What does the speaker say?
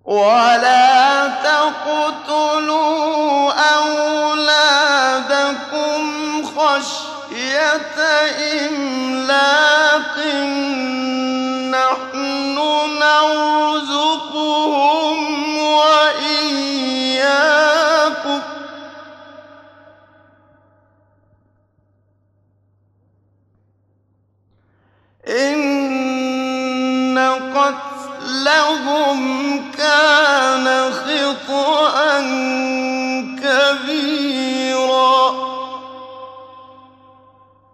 ولا تقتلوا أولادكم خشية إملاق نحن نرزقهم وإياكم إن قتلهم كان خطأ كبيرا